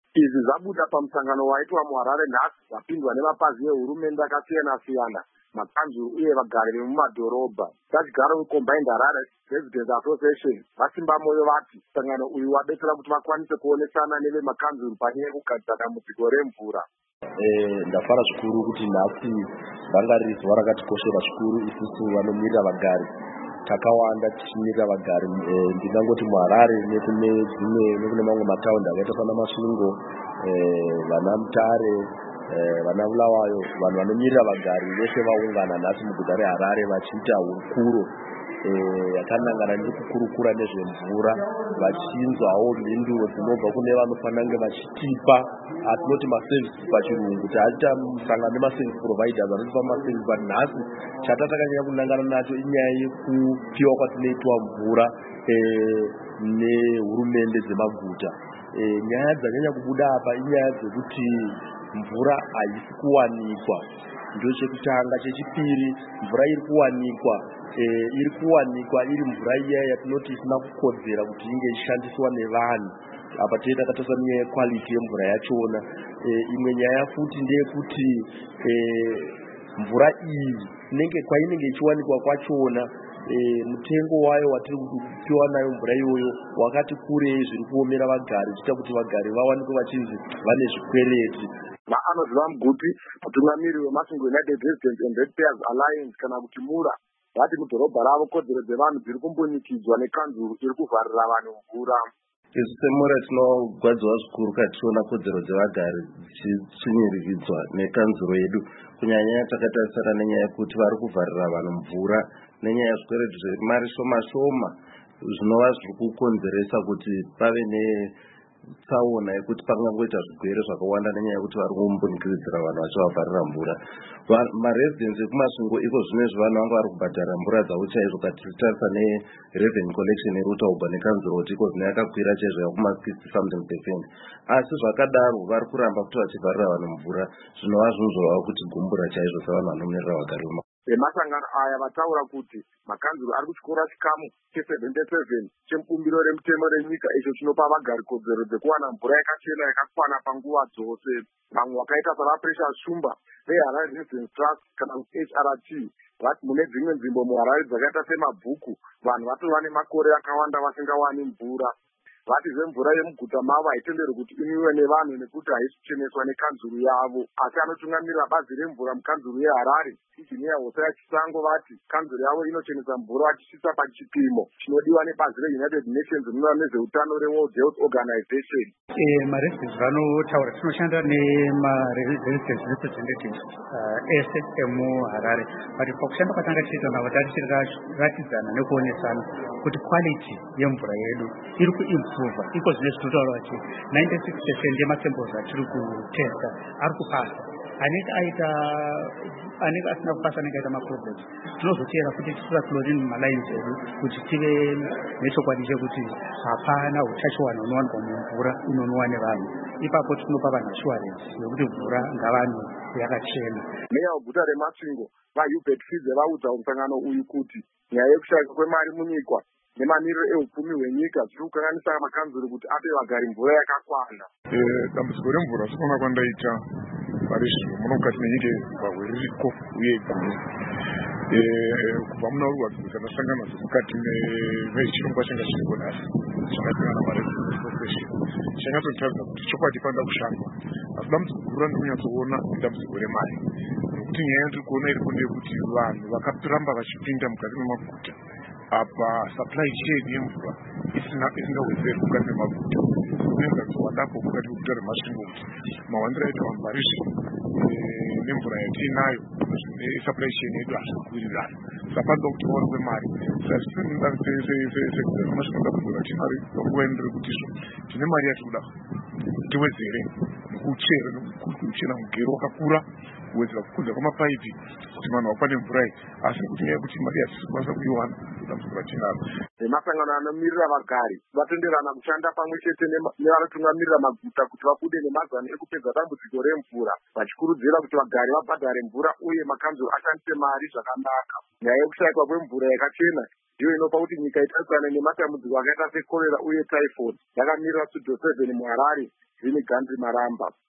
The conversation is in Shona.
Izvi zvabuda pamusangano waitwa muHarare nhasi wapindwa nemapazi ehurumende akasiyana-siyana, makanzuru uye vagari vemumadhorobha. Tachigara weCombined Harare Residents Association vasimba moyo vati musangano uyu wabetsera kuti vakwanise kuonesana nevemakanzuru panyaya yekugadzira dambudziko remvura. Ndafara zvikuru kuti nhasi ranga riri zuva rakatikoshera zvikuru isusu vanomirira vagari. Takawanda tichimirira vagari ndingangoti muHarare nekune mamwe mataundi akaita sana Masungo, vana Mutare, vana Bulawayo, vanhu vanomirira vagari vese vaungana nhasi muguta reHarare vachiita hurukuro yakanangana nekukurukura nezvemvura, vachinzwawo mhinduro dzinobva kune vanofanira kunge vachitipa atinoti maservices pachirungu. Taita musangano nemaservice providers vanotipa maservice, but nhasi chatakanyanya kunangana nacho inyaya yekupiwa kwatinoitwa mvura nehurumende dzemaguta. Nyaya dzanyanya kubuda apa inyaya dzekuti mvura haisi kuwanikwa, ndochekutanga. Chechipiri, mvura iri kuwanikwa iri mvura iya yatinoti isina kukodzera kuti inge ishandiswa nevanhu. Apa takatosa nyaya yequality yemvura yachona. Imwe nyaya futi ndeyekuti mvura iyi kwainenge ichiwanikwa kwachona, mutengo wayo watiri kupiwa nayo mvura iyoyo wakati kurei zviri kuomera vagari, zviita kuti vagari vawanikwe vachinzi vane zvikwereti. Anoziva Muguti, mutungamiri weMasungo United Residents and Ratepayers Alliance kana kuti MURA, vati mudhorobha ravo kodzero dzevanhu dziri kumbonikidzwa nekanzuru iri kuvharira vanhu mvura. Isu seMURA tinogwadzawo zvikuru kationa kodzero dzevagari dzichitsinyirikidzwa nekanzuro yedu, kunyanya takatarisana nenyaya yekuti vari kuvharira vanhu mvura nenyaya yezvikwereti zvemari shoma-shoma zvinova zviri kukonzeresa kuti pave netsaona yekuti pangangoita zvirwere zvakawanda nenyaya yekuti vari kumbonikidzira vanhu vachivavharira mvura. Maresidents ekuMasungo iko zvinezvi vanhu vanga vari kubhadhara mvura dzavo chaizvo katitarisa nerevenue collection yerutaubva nekanzuro kuti iko zvine yakakwira chaizvo yakuma60% asi zvakadaro vari kuramba kuti vachivharira vanhu mvura, zvinova zvinhu zvovava kuti gumbura chaizvo sevanhu vanomirira vagari vemasangano aya vataura kuti makanzuro ari kutyora chikamu che77 chemubumbiro remutemo renyika icho chinopa vagari kodzero dzekuwana mvura yakachena yakakwana panguva dzose. Vamwe vakaita savaPrecious Shumba veHarare Residents Trust kana kuti HRT vati mune dzimwe nzvimbo muHarare dzakaita seMabhuku vanhu vatova nemakore akawanda vasingawani mvura. Vati zvemvura yemuguta mavo haitenderwi kuti inwiwe nevanhu nekuti haisi kucheneswa nekanzuru yavo. Asi anotungamirira bazi remvura mukanzuru yeHarare, Injinia Hosea Chisango, vati kanzuru yavo inochenesa mvura vachisvitsa pachipimo chinodiwa nebazi reUnited Nations rinoona nezveutano reWorld Health Organization. Maresidents vanotaura tinoshanda nemaresidents representatives ese emuHarare, but pakushanda kwatanga tichiita navo tatichiratidzana nekuonesana kuti quality yemvura yedu iri kuimprova. Iko zvine zvinotaura kuti 96% yemasamples atiri kutesta ari kupasa. Anenge asina kupasa anenge aita maproblems. Tinozoteera kuti tisura chlorine mumalaini edu kuti tive nechokwadi chekuti hapana utachiwana hunowanikwa mumvura inonwiwa nevanhu. Ipapo tinopa vanhu assurance yekuti mvura ngavanhu yakachena. Meya weguta reMasungo vaHubert Fidze vaudza musangano uyu kuti nyaya yekushayika kwemari munyika nemamiriro ehupfumi hwenyika zviri kukanganisa makanzuro kuti ape vagari mvura yakakwana. Dambudziko remvura sikuona kwandaita pari zvino muno mukati menyika zimbabwe ririko uye guru. Kubva muna urwadziko dzakasangana dzemukati mechirongwa changa chiriko nhasi chakatiwa namaResidents Association chakatotaridza kuti chokwadi panoda kushandwa, asi dambudziko guru randinonyatsoona idambudziko remari, nekuti nyaya yatiri kuona iripo ndeyekuti vanhu vakaramba vachipinda mukati memaguta apa supply chain yemvura isingawedzerwi mukati memaguta. Zvinoenzatsowadapo mukati meguta reMasungo kuti mawandiro aita vanhu vari zvino nemvura yatiinayo supply chain yedu hazvikuwirirana, saka panoda kuti vaonekwe mari. Seguta reMasungo dambudziko ratinaro panguva ino rekuti tine mari yatinoda tiwedzere nekuchera mugero wakakura, kuwedzera kukudza kwamapaipi kuti vanhu vakwane mvura iyi, asi kuti nyaya yekuti mari hatisi kukwanisa kuiwana dambudziko ratinaro. Nemasangano anomirira vagari vatenderana kushanda pamwe chete nevanotungamirira maguta kuti vabude nemazano ekupedza dambudziko remvura, vachikurudzira kuti vagari vabhadhare mvura uye makanzuru ashandise mari zvakanaka. Nyaya yekushayikwa kwemvura yakachena ndiyo inopa kuti nyika itarisane nematambudziko akaita sekorera uye typhoid. Yakamirira Studio 7 muHarare, Vini Gandhi Maramba.